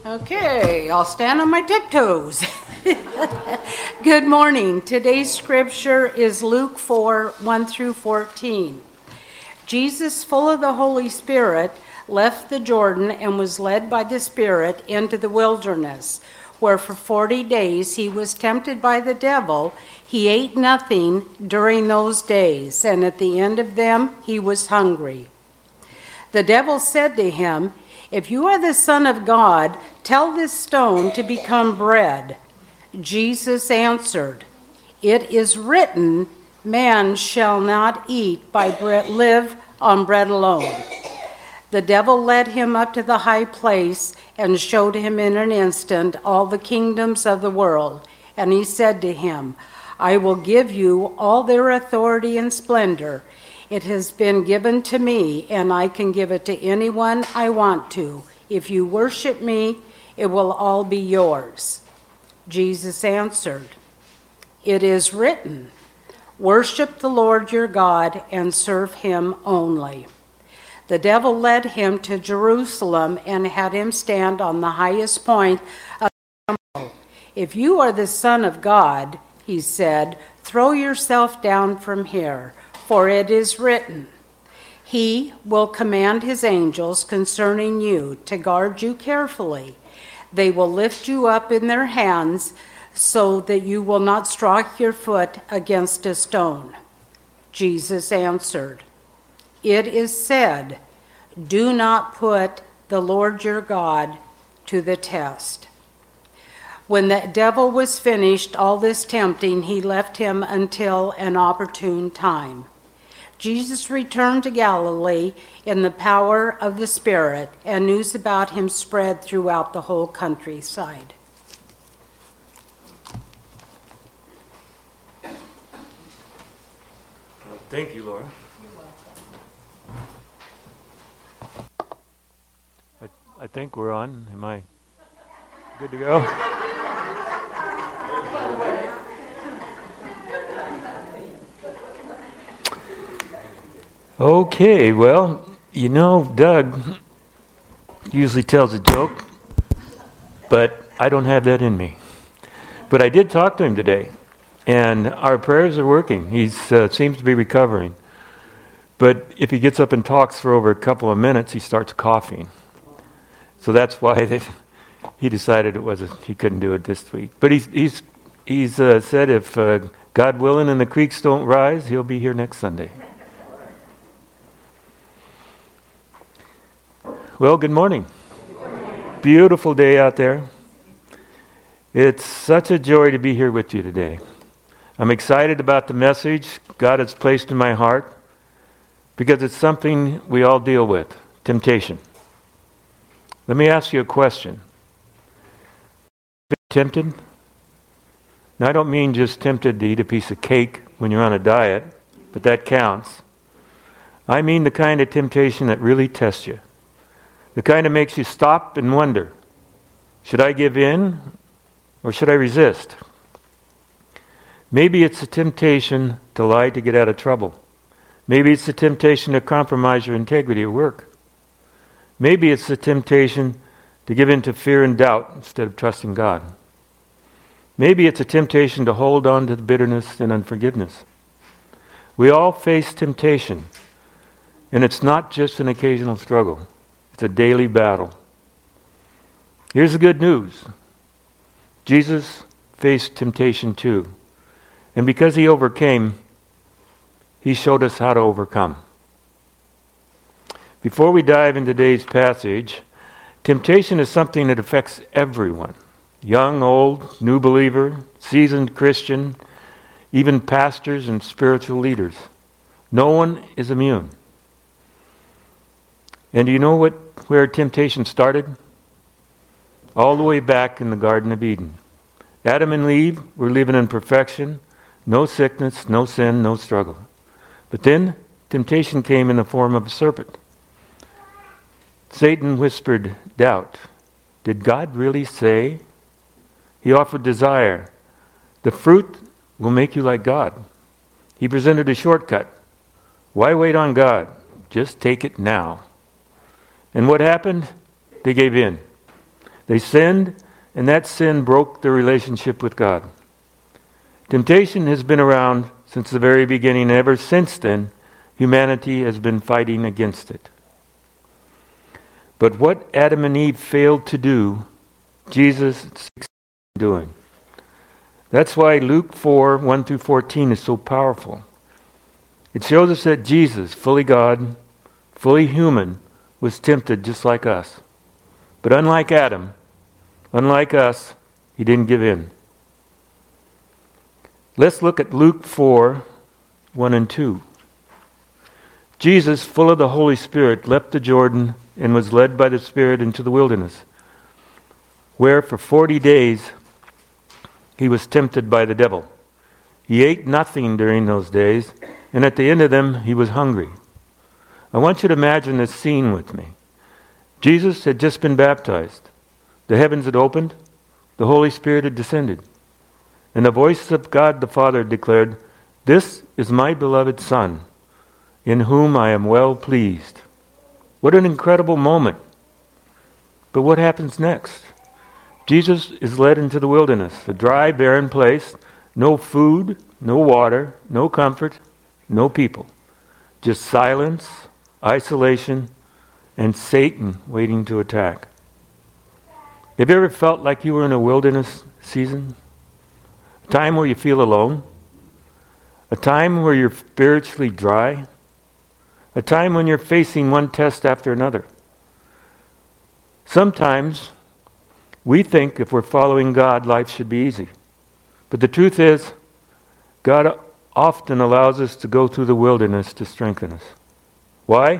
Okay, I'll stand on my tiptoes. Good morning. Today's scripture is Luke 4, 1 through 14. Jesus, full of the Holy Spirit, left the Jordan and was led by the Spirit into the wilderness, where for 40 days he was tempted by the devil. He ate nothing during those days, and at the end of them he was hungry. The devil said to him, "If you are the Son of God, tell this stone to become bread." Jesus answered, "It is written, man shall not live on bread alone." The devil led him up to the high place and showed him in an instant all the kingdoms of the world. And he said to him, "I will give you all their authority and splendor. It has been given to me, and I can give it to anyone I want to. If you worship me, it will all be yours." Jesus answered, "It is written, worship the Lord your God and serve him only." The devil led him to Jerusalem and had him stand on the highest point of the temple. "If you are the Son of God," he said, "throw yourself down from here, for it is written, he will command his angels concerning you to guard you carefully. They will lift you up in their hands so that you will not strike your foot against a stone." Jesus answered, "It is said, do not put the Lord your God to the test." When the devil was finished all this tempting, he left him until an opportune time. Jesus returned to Galilee in the power of the Spirit, and news about him spread throughout the whole countryside. Thank you, Laura. I think we're on. Am I good to go? Okay, well, Doug usually tells a joke, but I don't have that in me. But I did talk to him today, and our prayers are working. He seems to be recovering. But if he gets up and talks for over a couple of minutes, he starts coughing. So that's why he decided he couldn't do it this week. But he's said if God willing and the creeks don't rise, he'll be here next Sunday. Well, good morning. Beautiful day out there. It's such a joy to be here with you today. I'm excited about the message God has placed in my heart because it's something we all deal with, temptation. Let me ask you a question. Been tempted? Now, I don't mean just tempted to eat a piece of cake when you're on a diet, but that counts. I mean the kind of temptation that really tests you. The kind that makes you stop and wonder, should I give in or should I resist? Maybe it's a temptation to lie to get out of trouble. Maybe it's a temptation to compromise your integrity at work. Maybe it's a temptation to give in to fear and doubt instead of trusting God. Maybe it's a temptation to hold on to the bitterness and unforgiveness. We all face temptation, and it's not just an occasional struggle. It's a daily battle. Here's the good news. Jesus faced temptation too. And because he overcame, he showed us how to overcome. Before we dive into today's passage, temptation is something that affects everyone. Young, old, new believer, seasoned Christian, even pastors and spiritual leaders. No one is immune. And do you know where temptation started? All the way back in the Garden of Eden. Adam and Eve were living in perfection, no sickness, no sin, no struggle. But then temptation came in the form of a serpent. Satan whispered doubt. Did God really say? He offered desire. The fruit will make you like God. He presented a shortcut. Why wait on God? Just take it now. And what happened? They gave in. They sinned, and that sin broke their relationship with God. Temptation has been around since the very beginning, and ever since then, humanity has been fighting against it. But what Adam and Eve failed to do, Jesus succeeded in doing. That's why Luke 4, 1 through 14 is so powerful. It shows us that Jesus, fully God, fully human, was tempted just like us. But unlike Adam, unlike us, he didn't give in. Let's look at Luke 4, 1 and 2. Jesus, full of the Holy Spirit, leapt the Jordan and was led by the Spirit into the wilderness, where for 40 days he was tempted by the devil. He ate nothing during those days, and at the end of them he was hungry. I want you to imagine this scene with me. Jesus had just been baptized. The heavens had opened. The Holy Spirit had descended. And the voice of God the Father declared, "This is my beloved Son, in whom I am well pleased." What an incredible moment. But what happens next? Jesus is led into the wilderness, a dry, barren place, no food, no water, no comfort, no people. Just silence, isolation, and Satan waiting to attack. Have you ever felt like you were in a wilderness season? A time where you feel alone? A time where you're spiritually dry? A time when you're facing one test after another? Sometimes we think if we're following God, life should be easy. But the truth is, God often allows us to go through the wilderness to strengthen us. Why?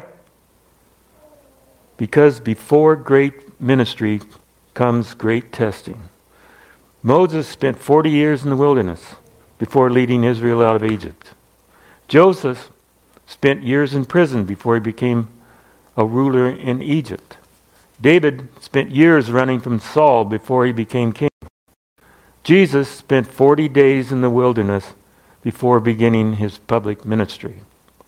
Because before great ministry comes great testing. Moses spent 40 years in the wilderness before leading Israel out of Egypt. Joseph spent years in prison before he became a ruler in Egypt. David spent years running from Saul before he became king. Jesus spent 40 days in the wilderness before beginning his public ministry.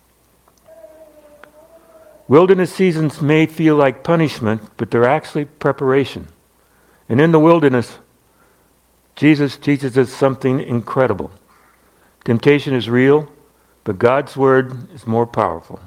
Wilderness seasons may feel like punishment, but they're actually preparation. And in the wilderness, Jesus teaches us something incredible. Temptation is real, but God's word is more powerful.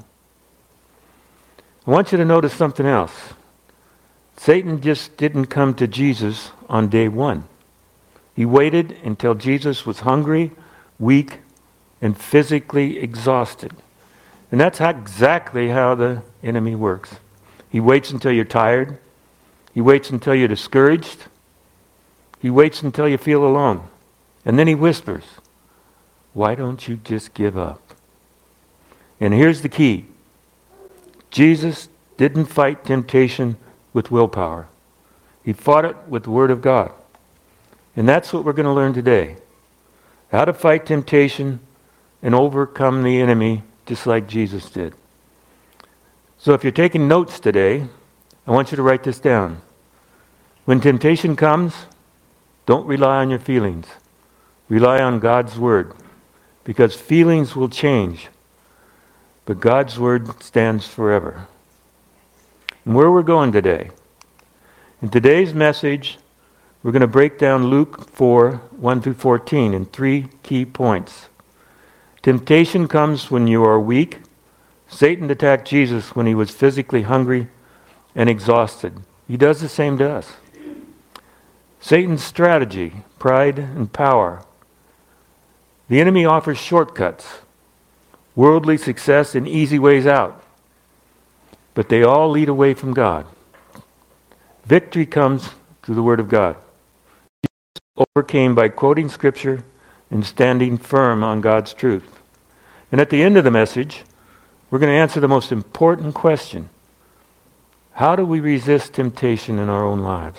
I want you to notice something else. Satan just didn't come to Jesus on day one. He waited until Jesus was hungry, weak, and physically exhausted. And that's exactly how the enemy works. He waits until you're tired. He waits until you're discouraged. He waits until you feel alone. And then he whispers, "Why don't you just give up?" And here's the key. Jesus didn't fight temptation with willpower. He fought it with the Word of God. And that's what we're going to learn today. How to fight temptation and overcome the enemy just like Jesus did. So if you're taking notes today, I want you to write this down. When temptation comes, don't rely on your feelings. Rely on God's Word. Because feelings will change, but God's Word stands forever. And where we're going today. In today's message, we're going to break down Luke 4, 1 through 14 in 3 key points. Temptation comes when you are weak. Satan attacked Jesus when he was physically hungry and exhausted. He does the same to us. Satan's strategy, pride and power. The enemy offers shortcuts, worldly success and easy ways out. But they all lead away from God. Victory comes through the Word of God. Jesus overcame by quoting Scripture and standing firm on God's truth. And at the end of the message, we're going to answer the most important question. How do we resist temptation in our own lives?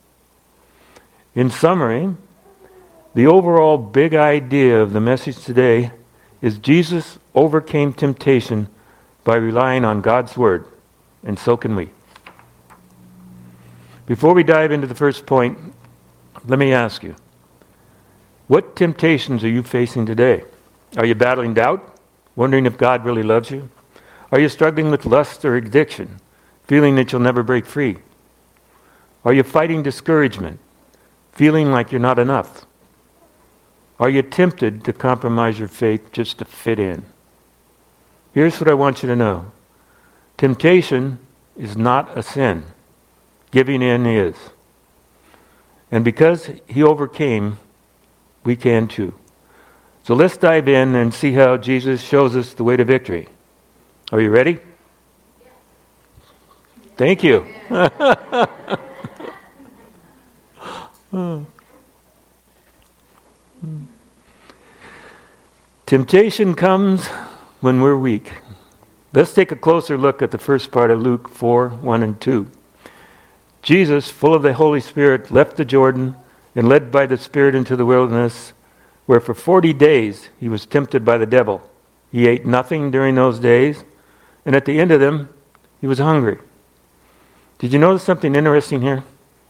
In summary, the overall big idea of the message today is Jesus overcame temptation by relying on God's Word, and so can we. Before we dive into the first point, let me ask you, what temptations are you facing today? Are you battling doubt, wondering if God really loves you? Are you struggling with lust or addiction, feeling that you'll never break free? Are you fighting discouragement, feeling like you're not enough? Are you tempted to compromise your faith just to fit in? Here's what I want you to know. Temptation is not a sin. Giving in is. And because he overcame, we can too. So let's dive in and see how Jesus shows us the way to victory. Are you ready? Thank you. Temptation comes when we're weak. Let's take a closer look at the first part of Luke 4:1 and 2. Jesus, full of the Holy Spirit, left the Jordan and led by the Spirit into the wilderness, where for 40 days he was tempted by the devil. He ate nothing during those days, and at the end of them, he was hungry. Did you notice something interesting here?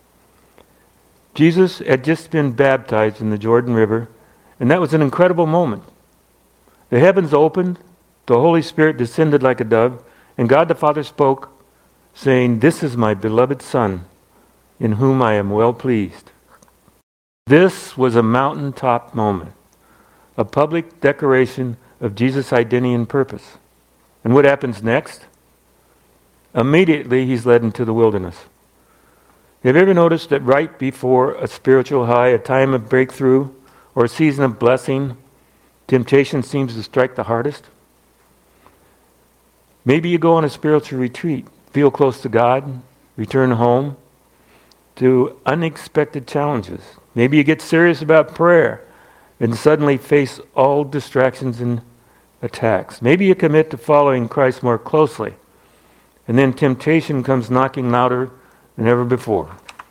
Jesus had just been baptized in the Jordan River, and that was an incredible moment. The heavens opened, the Holy Spirit descended like a dove, and God the Father spoke, saying, "This is my beloved Son, in whom I am well pleased." This was a mountaintop moment, a public declaration of Jesus' identity and purpose. And what happens next? Immediately he's led into the wilderness. Have you ever noticed that right before a spiritual high, a time of breakthrough, or a season of blessing, temptation seems to strike the hardest? Maybe you go on a spiritual retreat, feel close to God, return home to unexpected challenges. Maybe you get serious about prayer and suddenly face all distractions and attacks. Maybe you commit to following Christ more closely, and then temptation comes knocking louder than ever before.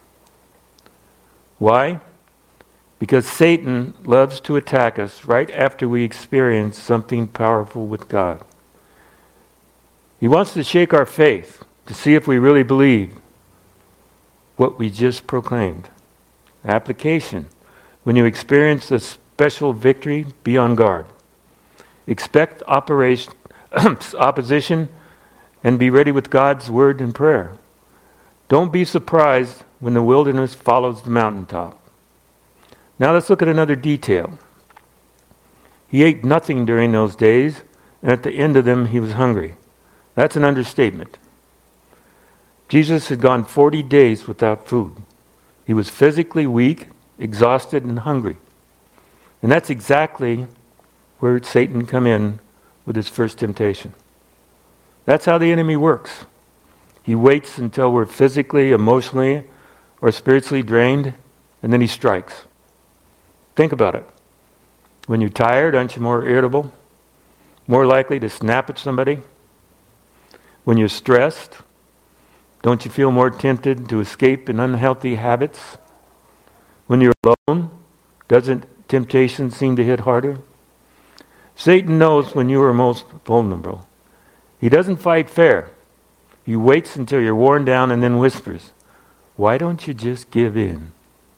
Why? Because Satan loves to attack us right after we experience something powerful with God. He wants to shake our faith to see if we really believe what we just proclaimed. Application. When you experience a special victory, be on guard. Expect opposition and be ready with God's word and prayer. Don't be surprised when the wilderness follows the mountaintop. Now let's look at another detail. He ate nothing during those days, and at the end of them he was hungry. That's an understatement. Jesus had gone 40 days without food. He was physically weak, exhausted, and hungry. And that's exactly where Satan come in with his first temptation. That's how the enemy works. He waits until we're physically, emotionally, or spiritually drained, and then he strikes. Think about it. When you're tired, aren't you more irritable? More likely to snap at somebody? When you're stressed, don't you feel more tempted to escape in unhealthy habits? When you're alone, doesn't temptation seem to hit harder? Satan knows when you are most vulnerable. He doesn't fight fair. He waits until you're worn down and then whispers, "Why don't you just give in?"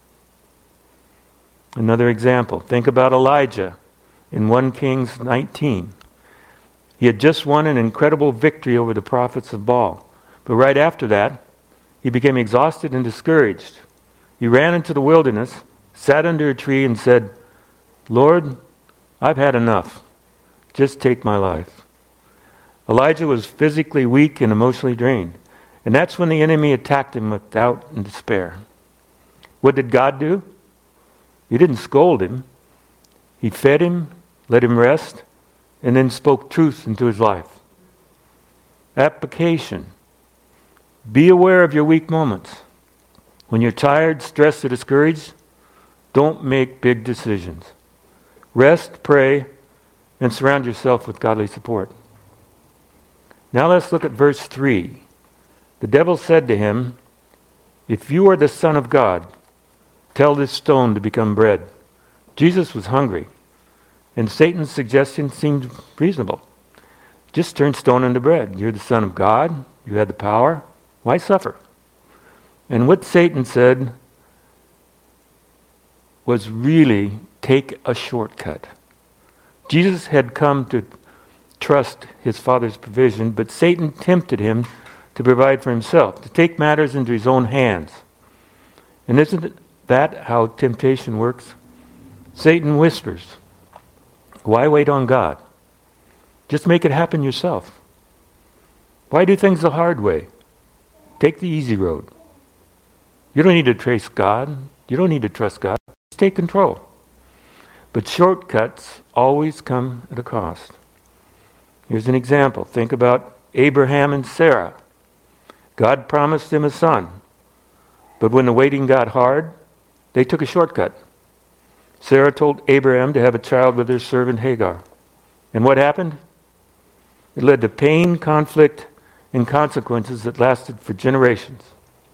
Another example. Think about Elijah in 1 Kings 19. He had just won an incredible victory over the prophets of Baal. But right after that, he became exhausted and discouraged. He ran into the wilderness, sat under a tree and said, "Lord, I've had enough. Just take my life." Elijah was physically weak and emotionally drained. And that's when the enemy attacked him with doubt and despair. What did God do? He didn't scold him. He fed him, let him rest, and then spoke truth into his life. Application. Be aware of your weak moments. When you're tired, stressed, or discouraged, don't make big decisions. Rest, pray, and surround yourself with godly support. Now let's look at verse 3. The devil said to him, "If you are the Son of God, tell this stone to become bread." Jesus was hungry, and Satan's suggestion seemed reasonable. Just turn stone into bread. You're the Son of God. You had the power. Why suffer? And what Satan said was really take a shortcut. Jesus had come to trust his Father's provision, but Satan tempted him to provide for himself, to take matters into his own hands. And isn't that how temptation works? Satan whispers, why wait on God? Just make it happen yourself. Why do things the hard way? Take the easy road. You don't need to trace God. You don't need to trust God. Just take control. But shortcuts always come at a cost. Here's an example. Think about Abraham and Sarah. God promised him a son. But when the waiting got hard, they took a shortcut. Sarah told Abraham to have a child with her servant Hagar. And what happened? It led to pain, conflict, and consequences that lasted for generations.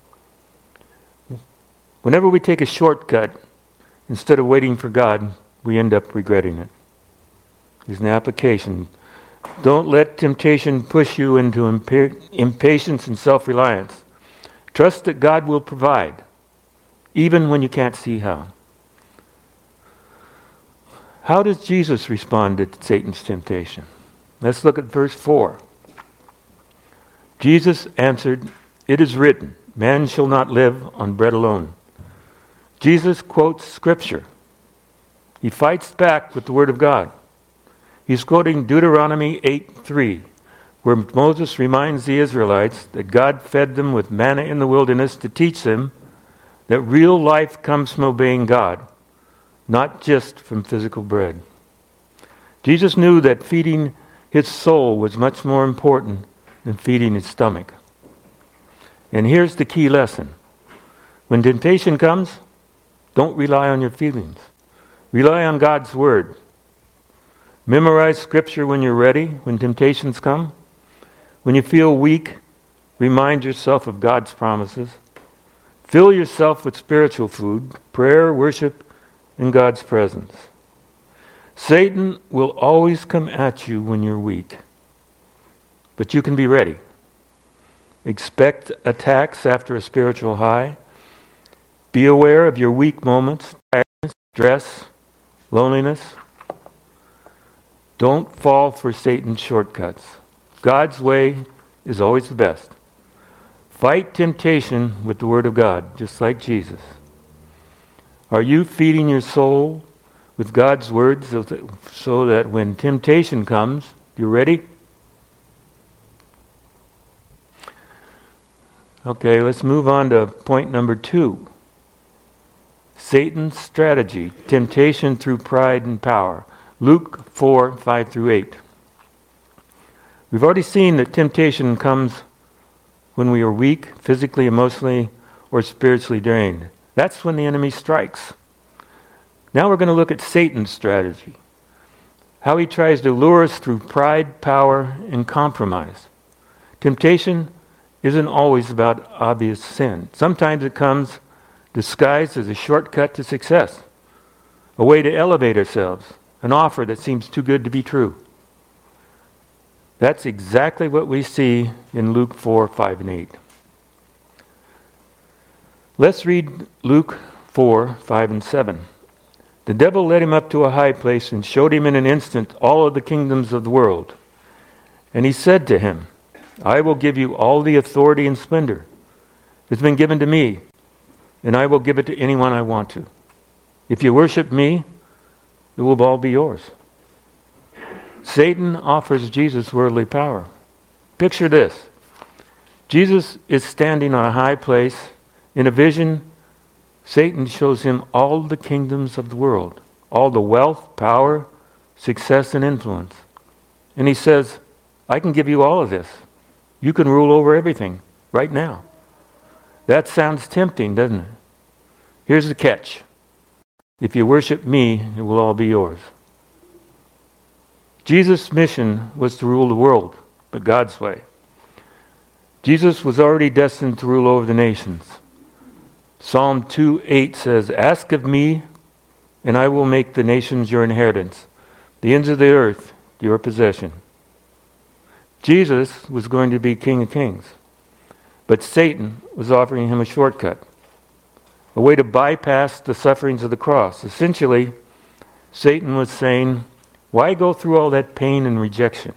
Whenever we take a shortcut, instead of waiting for God, we end up regretting it. Here's an application. Don't let temptation push you into impatience and self-reliance. Trust that God will provide, even when you can't see how. How does Jesus respond to Satan's temptation? Let's look at verse 4. Jesus answered, "It is written, man shall not live on bread alone." Jesus quotes Scripture. He fights back with the Word of God. He's quoting Deuteronomy 8:3, where Moses reminds the Israelites that God fed them with manna in the wilderness to teach them that real life comes from obeying God, not just from physical bread. Jesus knew that feeding his soul was much more important than feeding his stomach. And here's the key lesson. When temptation comes, don't rely on your feelings. Rely on God's Word. Memorize Scripture when you're ready, when temptations come. When you feel weak, remind yourself of God's promises. Fill yourself with spiritual food, prayer, worship, and God's presence. Satan will always come at you when you're weak. But you can be ready. Expect attacks after a spiritual high. Be aware of your weak moments, tiredness, stress, loneliness. Don't fall for Satan's shortcuts. God's way is always the best. Fight temptation with the Word of God, just like Jesus. Are you feeding your soul with God's Word so that when temptation comes, you're ready? Okay, let's move on to point number 2. Satan's strategy, temptation through pride and power. Luke 4:5-8. We've already seen that temptation comes when we are weak, physically, emotionally, or spiritually drained. That's when the enemy strikes. Now we're going to look at Satan's strategy. How he tries to lure us through pride, power, and compromise. Temptation isn't always about obvious sin. Sometimes it comes disguised as a shortcut to success, a way to elevate ourselves, an offer that seems too good to be true. That's exactly what we see in Luke 4:5-8. Let's read Luke 4:5-7. The devil led him up to a high place and showed him in an instant all of the kingdoms of the world. And he said to him, I will give you all the authority and splendor. It's been given to me, and I will give it to anyone I want to. If you worship me, it will all be yours. Satan offers Jesus worldly power. Picture this. Jesus is standing on a high place. In a vision, Satan shows him all the kingdoms of the world, all the wealth, power, success, and influence. And he says, I can give you all of this. You can rule over everything right now. That sounds tempting, doesn't it? Here's the catch. If you worship me, it will all be yours. Jesus' mission was to rule the world, but God's way. Jesus was already destined to rule over the nations. Psalm 2:8 says, Ask of me, and I will make the nations your inheritance, the ends of the earth your possession. Jesus was going to be King of Kings, but Satan was offering him a shortcut, a way to bypass the sufferings of the cross. Essentially, Satan was saying, why go through all that pain and rejection?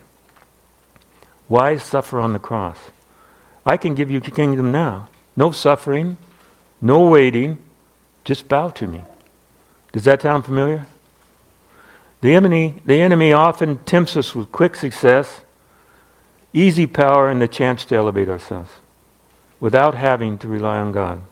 Why suffer on the cross? I can give you the kingdom now. No suffering, No waiting, just bow to me. Does that sound familiar? The enemy often tempts us with quick success, easy power, and the chance to elevate ourselves without having to rely on God.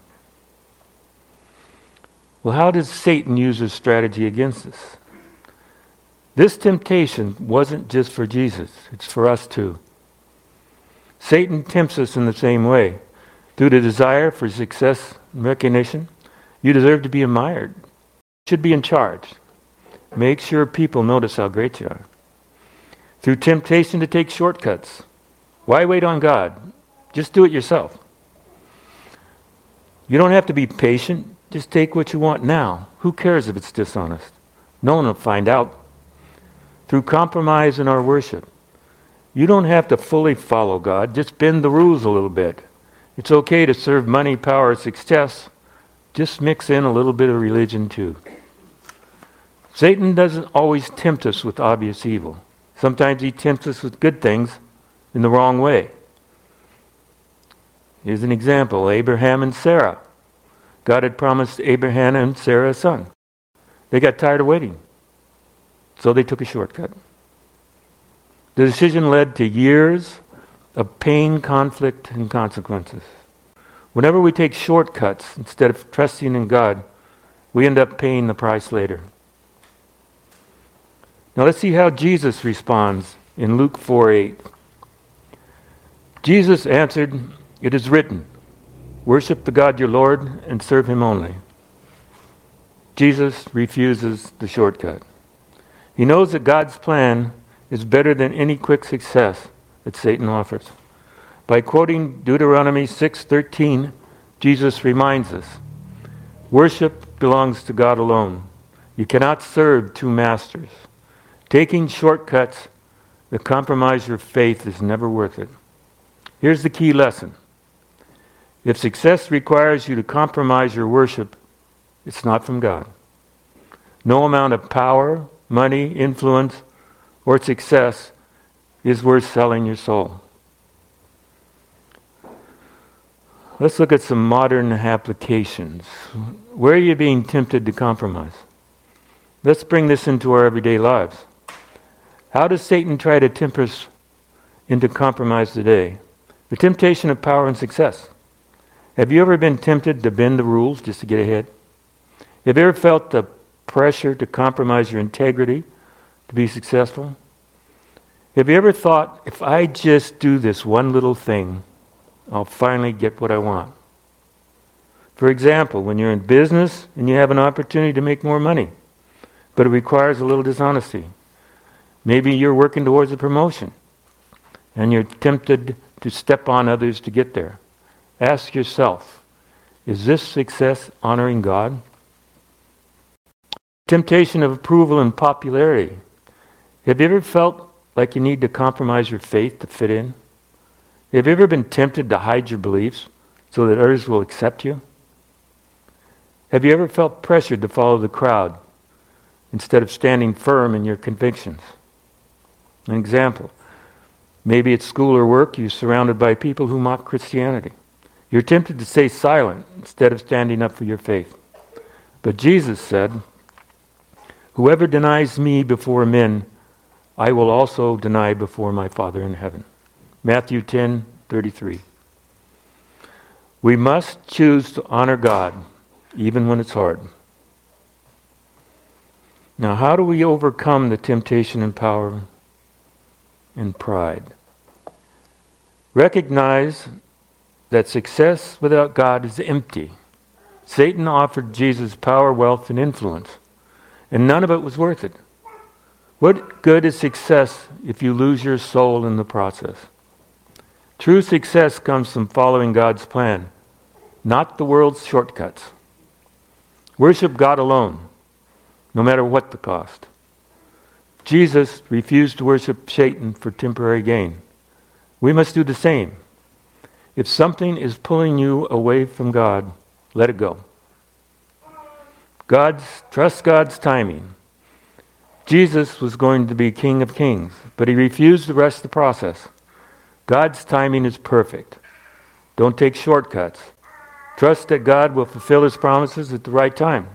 Well, how does Satan use his strategy against us? This temptation wasn't just for Jesus, it's for us too. Satan tempts us in the same way. Through the desire for success and recognition, you deserve to be admired. You should be in charge. Make sure people notice how great you are. Through temptation to take shortcuts. Why wait on God? Just do it yourself. You don't have to be patient. Just take what you want now. Who cares if it's dishonest? No one will find out. Through compromise in our worship. You don't have to fully follow God. Just bend the rules a little bit. It's okay to serve money, power, success. Just mix in a little bit of religion too. Satan doesn't always tempt us with obvious evil. Sometimes he tempts us with good things in the wrong way. Here's an example. Abraham and Sarah. God had promised Abraham and Sarah a son. They got tired of waiting, so they took a shortcut. The decision led to years of pain, conflict, and consequences. Whenever we take shortcuts instead of trusting in God, we end up paying the price later. Now let's see how Jesus responds in Luke 4:8. Jesus answered, "It is written, worship the God your Lord and serve him only." Jesus refuses the shortcut. He knows that God's plan is better than any quick success that Satan offers. By quoting Deuteronomy 6:13, Jesus reminds us, worship belongs to God alone. You cannot serve two masters. Taking shortcuts that compromise your faith is never worth it. Here's the key lesson. If success requires you to compromise your worship, it's not from God. No amount of power, money, influence, or success is worth selling your soul. Let's look at some modern applications. Where are you being tempted to compromise? Let's bring this into our everyday lives. How does Satan try to tempt us into compromise today? The temptation of power and success. Have you ever been tempted to bend the rules just to get ahead? Have you ever felt the pressure to compromise your integrity to be successful? Have you ever thought, if I just do this one little thing, I'll finally get what I want? For example, when you're in business and you have an opportunity to make more money, but it requires a little dishonesty. Maybe you're working towards a promotion and you're tempted to step on others to get there. Ask yourself, is this success honoring God? Temptation of approval and popularity. Have you ever felt like you need to compromise your faith to fit in? Have you ever been tempted to hide your beliefs so that others will accept you? Have you ever felt pressured to follow the crowd instead of standing firm in your convictions? An example. Maybe at school or work you're surrounded by people who mock Christianity. You're tempted to stay silent instead of standing up for your faith. But Jesus said, "Whoever denies me before men, I will also deny before my Father in heaven." Matthew 10:33. We must choose to honor God even when it's hard. Now, how do we overcome the temptation and power and pride? Recognize that success without God is empty. Satan offered Jesus power, wealth, and influence, and none of it was worth it. What good is success if you lose your soul in the process? True success comes from following God's plan, not the world's shortcuts. Worship God alone, no matter what the cost. Jesus refused to worship Satan for temporary gain. We must do the same. If something is pulling you away from God, let it go. Trust God's timing. Jesus was going to be King of Kings, but he refused to rush the process. God's timing is perfect. Don't take shortcuts. Trust that God will fulfill His promises at the right time.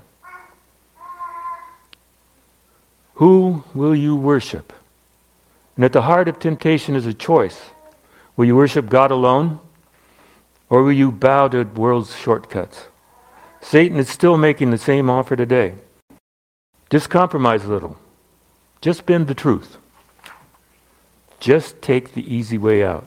Who will you worship? And at the heart of temptation is a choice. Will you worship God alone? Or will you bow to the world's shortcuts? Satan is still making the same offer today. Just compromise a little. Just bend the truth. Just take the easy way out.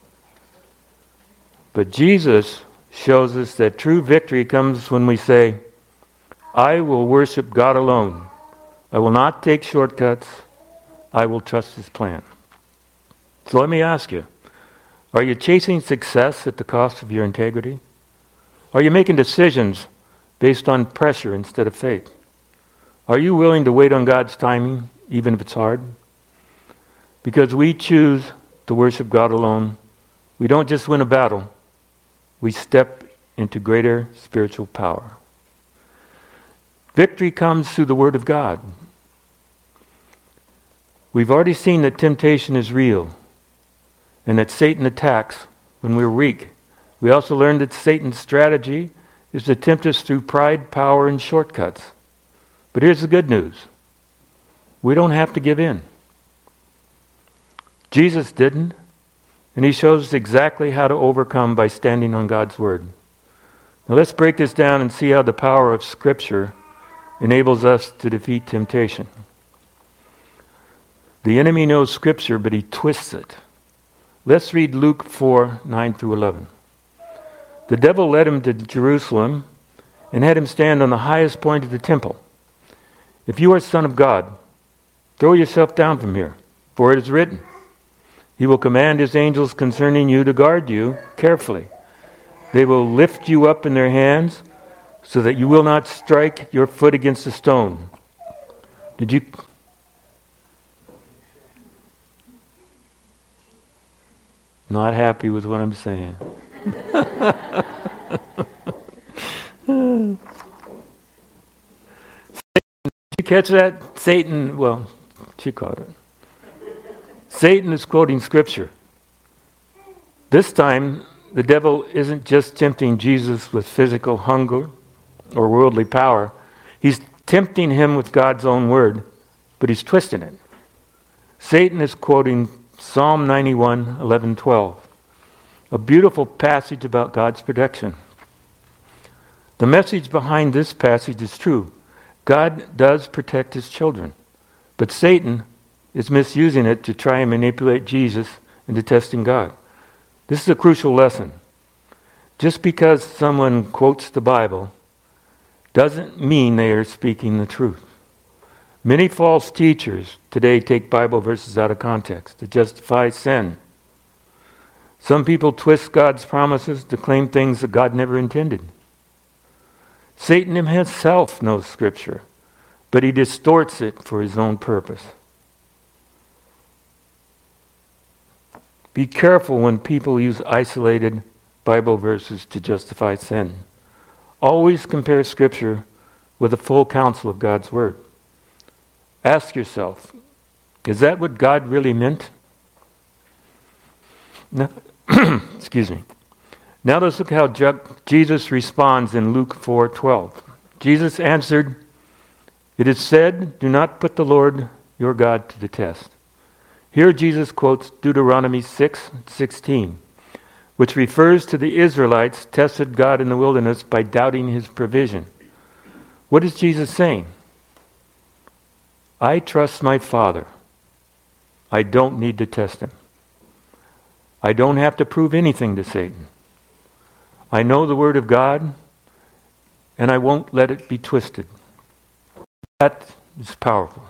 But Jesus shows us that true victory comes when we say, I will worship God alone. I will not take shortcuts. I will trust His plan. So let me ask you, are you chasing success at the cost of your integrity? Are you making decisions based on pressure instead of faith? Are you willing to wait on God's timing, even if it's hard? Because we choose to worship God alone, we don't just win a battle, we step into greater spiritual power. Victory comes through the Word of God. We've already seen that temptation is real and that Satan attacks when we're weak. We also learned that Satan's strategy is to tempt us through pride, power, and shortcuts. But here's the good news. We don't have to give in. Jesus didn't, and He shows us exactly how to overcome by standing on God's Word. Now let's break this down and see how the power of Scripture enables us to defeat temptation. The enemy knows Scripture, but he twists it. Let's read Luke 4, 9 through 11. The devil led him to Jerusalem and had him stand on the highest point of the temple. If you are Son of God, throw yourself down from here, for it is written, He will command His angels concerning you to guard you carefully. They will lift you up in their hands so that you will not strike your foot against a stone. Did you... Not happy with what I'm saying. Did you catch that? Satan, well, she caught it. Satan is quoting Scripture. This time, the devil isn't just tempting Jesus with physical hunger or worldly power. He's tempting Him with God's own word, but he's twisting it. Satan is quoting Psalm 91, 11, 12. A beautiful passage about God's protection. The message behind this passage is true. God does protect His children, but Satan is misusing it to try and manipulate Jesus into testing God. This is a crucial lesson. Just because someone quotes the Bible doesn't mean they are speaking the truth. Many false teachers today take Bible verses out of context to justify sin. Some people twist God's promises to claim things that God never intended. Satan himself knows Scripture, but he distorts it for his own purpose. Be careful when people use isolated Bible verses to justify sin. Always compare Scripture with the full counsel of God's Word. Ask yourself, is that what God really meant? Now, excuse me. Now let's look how Jesus responds in Luke 4:12. Jesus answered, "It is said, do not put the Lord your God to the test." Here Jesus quotes Deuteronomy 6:16, which refers to the Israelites tested God in the wilderness by doubting His provision. What is Jesus saying? I trust my Father. I don't need to test Him. I don't have to prove anything to Satan. I know the Word of God, and I won't let it be twisted. That is powerful.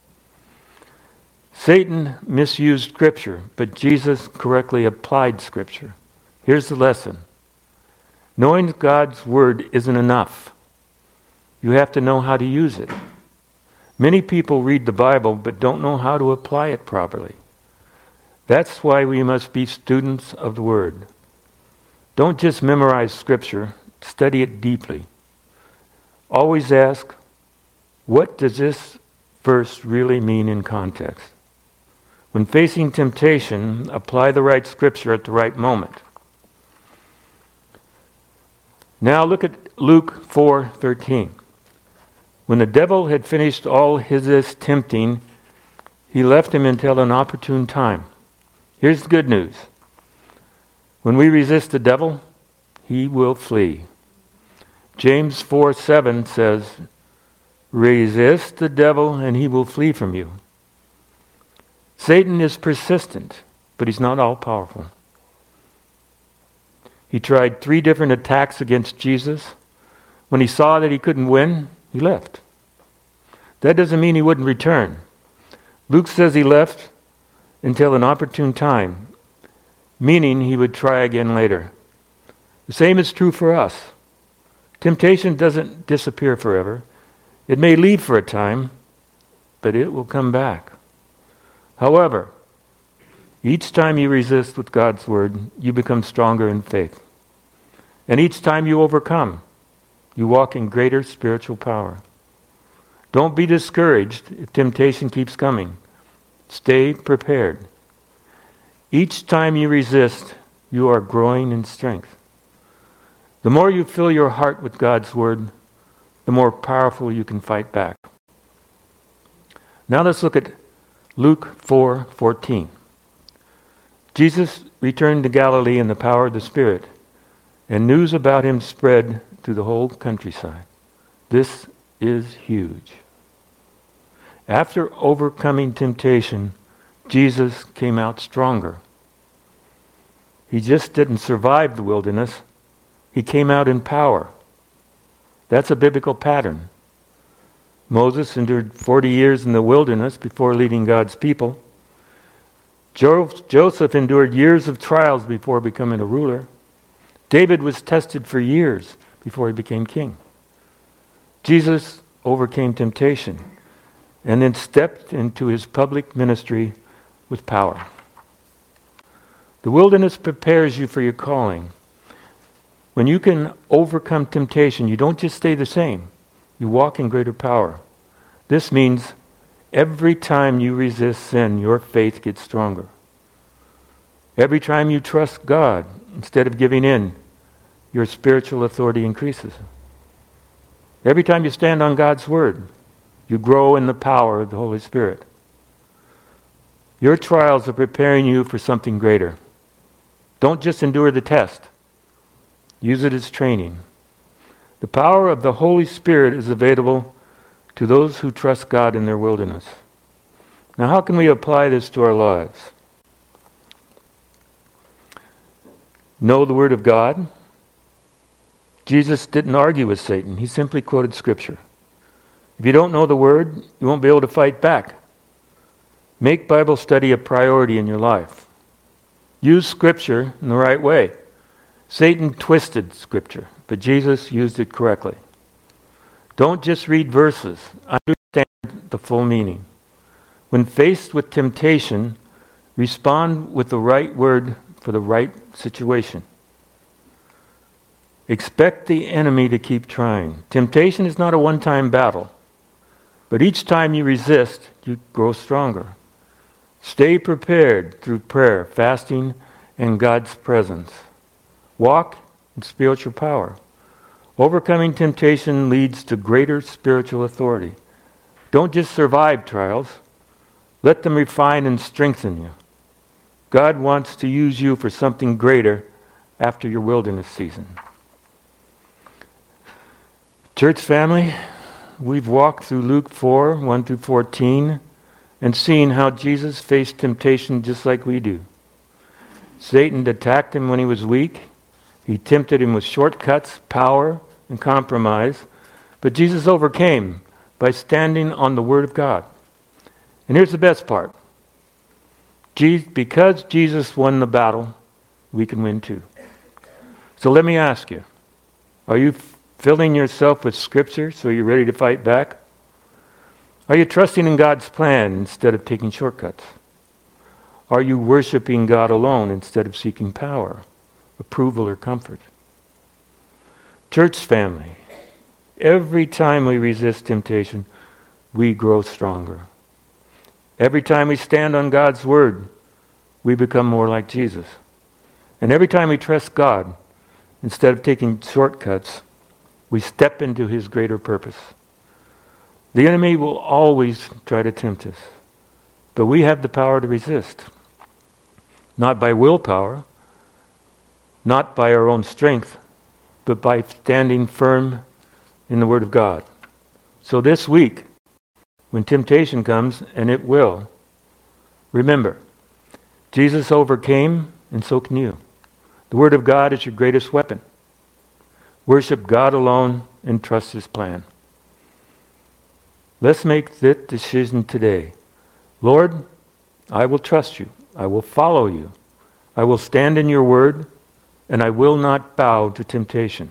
Satan misused Scripture, but Jesus correctly applied Scripture. Here's the lesson. Knowing God's Word isn't enough. You have to know how to use it. Many people read the Bible but don't know how to apply it properly. That's why we must be students of the Word. Don't just memorize Scripture, study it deeply. Always ask, what does this verse really mean in context? When facing temptation, apply the right Scripture at the right moment. Now look at Luke 4:13. When the devil had finished all his tempting, he left him until an opportune time. Here's the good news. When we resist the devil, he will flee. James 4:7 says, resist the devil and he will flee from you. Satan is persistent, but he's not all-powerful. He tried 3 different attacks against Jesus. When he saw that he couldn't win, he left. That doesn't mean he wouldn't return. Luke says he left until an opportune time, meaning he would try again later. The same is true for us. Temptation doesn't disappear forever. It may leave for a time, but it will come back. However, each time you resist with God's word, you become stronger in faith. And each time you overcome, you walk in greater spiritual power. Don't be discouraged if temptation keeps coming. Stay prepared. Each time you resist, you are growing in strength. The more you fill your heart with God's word, the more powerful you can fight back. Now let's look at Luke 4:14. Jesus returned to Galilee in the power of the Spirit, and news about him spread through the whole countryside. This is huge. After overcoming temptation, Jesus came out stronger. He just didn't survive the wilderness. He came out in power. That's a biblical pattern. Moses endured 40 years in the wilderness before leading God's people. Joseph endured years of trials before becoming a ruler. David was tested for years before he became king. Jesus overcame temptation and then stepped into his public ministry with power. The wilderness prepares you for your calling. When you can overcome temptation, you don't just stay the same. You walk in greater power. This means every time you resist sin, your faith gets stronger. Every time you trust God instead of giving in, your spiritual authority increases. Every time you stand on God's word, you grow in the power of the Holy Spirit. Your trials are preparing you for something greater. Don't just endure the test. Use it as training. The power of the Holy Spirit is available to those who trust God in their wilderness. Now, how can we apply this to our lives? Know the Word of God. Jesus didn't argue with Satan. He simply quoted Scripture. If you don't know the Word, you won't be able to fight back. Make Bible study a priority in your life. Use Scripture in the right way. Satan twisted Scripture, but Jesus used it correctly. Don't just read verses. Understand the full meaning. When faced with temptation, respond with the right word for the right situation. Expect the enemy to keep trying. Temptation is not a one-time battle, but each time you resist, you grow stronger. Stay prepared through prayer, fasting, and God's presence. Walk in spiritual power. Overcoming temptation leads to greater spiritual authority. Don't just survive trials. Let them refine and strengthen you. God wants to use you for something greater after your wilderness season. Church family, we've walked through Luke 4, 1 through 14, and seen how Jesus faced temptation just like we do. Satan attacked him when he was weak. He tempted him with shortcuts, power, and compromise. But Jesus overcame by standing on the Word of God. And here's the best part. Because Jesus won the battle, we can win too. So let me ask you, are you filling yourself with Scripture so you're ready to fight back? Are you trusting in God's plan instead of taking shortcuts? Are you worshiping God alone instead of seeking power, approval, or comfort? Church family, every time we resist temptation, we grow stronger. Every time we stand on God's Word, we become more like Jesus. And every time we trust God, instead of taking shortcuts, we step into his greater purpose. The enemy will always try to tempt us, but we have the power to resist. Not by willpower, not by our own strength, but by standing firm in the Word of God. So this week, when temptation comes, and it will, remember, Jesus overcame, and so can you. The Word of God is your greatest weapon. Worship God alone and trust His plan. Let's make that decision today. Lord, I will trust you. I will follow you. I will stand in your word, and I will not bow to temptation.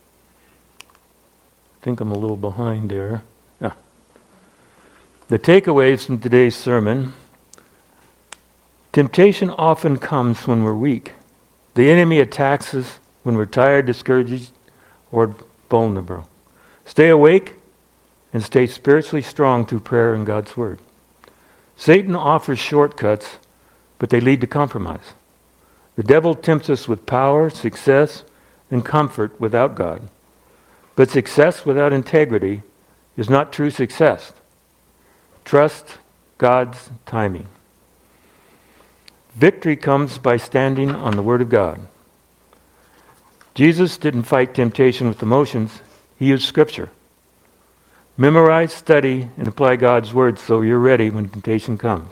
I think I'm a little behind there. Yeah. The takeaways from today's sermon. Temptation often comes when we're weak. The enemy attacks us when we're tired, discouraged, or vulnerable. Stay awake and stay spiritually strong through prayer and God's word. Satan offers shortcuts, but they lead to compromise. The devil tempts us with power, success, and comfort without God. But success without integrity is not true success. Trust God's timing. Victory comes by standing on the Word of God. Jesus didn't fight temptation with emotions. He used Scripture. Memorize, study, and apply God's Word so you're ready when temptation comes.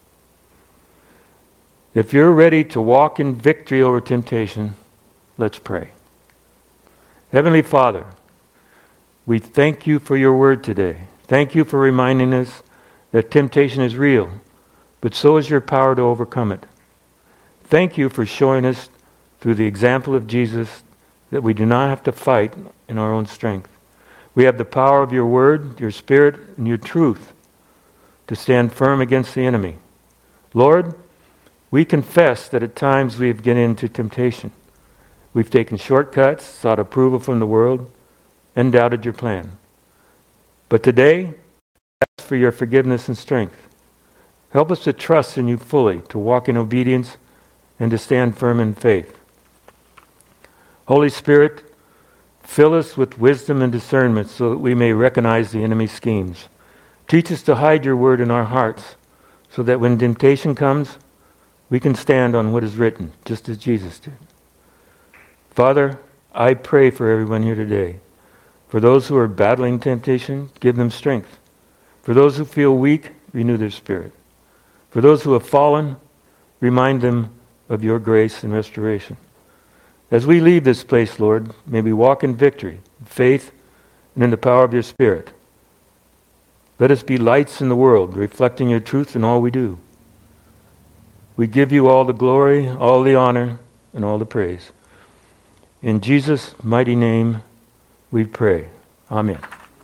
If you're ready to walk in victory over temptation, let's pray. Heavenly Father, we thank you for your word today. Thank you for reminding us that temptation is real, but so is your power to overcome it. Thank you for showing us through the example of Jesus that we do not have to fight in our own strength. We have the power of your word, your spirit, and your truth to stand firm against the enemy. Lord, we confess that at times we have get into temptation. We've taken shortcuts, sought approval from the world, and doubted your plan. But today, I ask for your forgiveness and strength. Help us to trust in you fully, to walk in obedience, and to stand firm in faith. Holy Spirit, fill us with wisdom and discernment so that we may recognize the enemy's schemes. Teach us to hide your word in our hearts so that when temptation comes, we can stand on what is written, just as Jesus did. Father, I pray for everyone here today. For those who are battling temptation, give them strength. For those who feel weak, renew their spirit. For those who have fallen, remind them of your grace and restoration. As we leave this place, Lord, may we walk in victory, faith, and in the power of your Spirit. Let us be lights in the world, reflecting your truth in all we do. We give you all the glory, all the honor, and all the praise. In Jesus' mighty name we pray. Amen.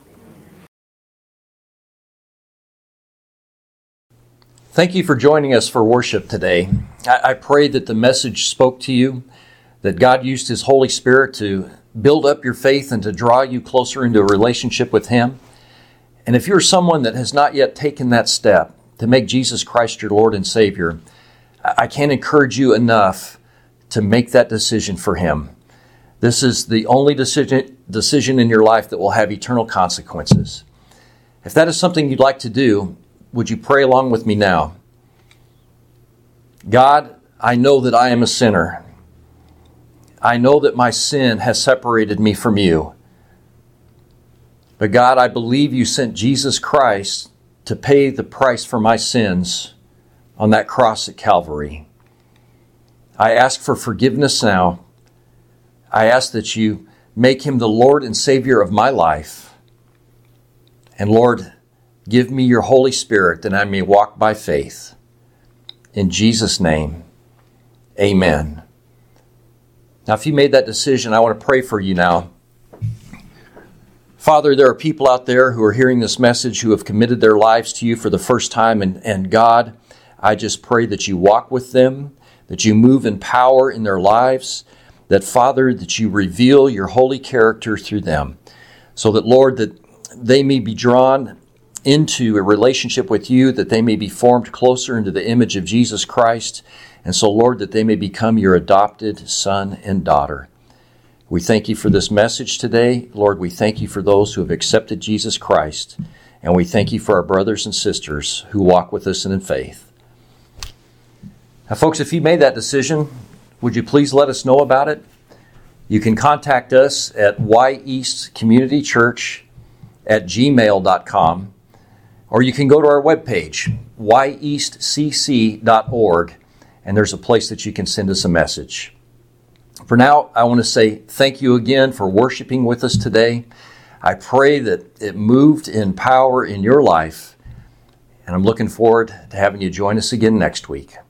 Thank you for joining us for worship today. I pray that the message spoke to you, that God used His Holy Spirit to build up your faith and to draw you closer into a relationship with Him. And if you're someone that has not yet taken that step to make Jesus Christ your Lord and Savior, I can't encourage you enough to make that decision for Him. This is the only decision in your life that will have eternal consequences. If that is something you'd like to do, would you pray along with me now? God, I know that I am a sinner. I know that my sin has separated me from you. But God, I believe you sent Jesus Christ to pay the price for my sins on that cross at Calvary. I ask for forgiveness now. I ask that you make Him the Lord and Savior of my life. And Lord, give me your Holy Spirit that I may walk by faith. In Jesus' name, amen. Now, if you made that decision, I want to pray for you now. Father, there are people out there who are hearing this message who have committed their lives to you for the first time. And God, I just pray that you walk with them, that you move in power in their lives, that, Father, that you reveal your holy character through them, so that, Lord, that they may be drawn into a relationship with you, that they may be formed closer into the image of Jesus Christ, and so, Lord, that they may become your adopted son and daughter. We thank you for this message today. Lord, we thank you for those who have accepted Jesus Christ, and we thank you for our brothers and sisters who walk with us in faith. Now, folks, if you made that decision, would you please let us know about it? You can contact us at yeastcommunitychurch@gmail.com, or you can go to our webpage, yeastcc.org, and there's a place that you can send us a message. For now, I want to say thank you again for worshiping with us today. I pray that it moved in power in your life, and I'm looking forward to having you join us again next week.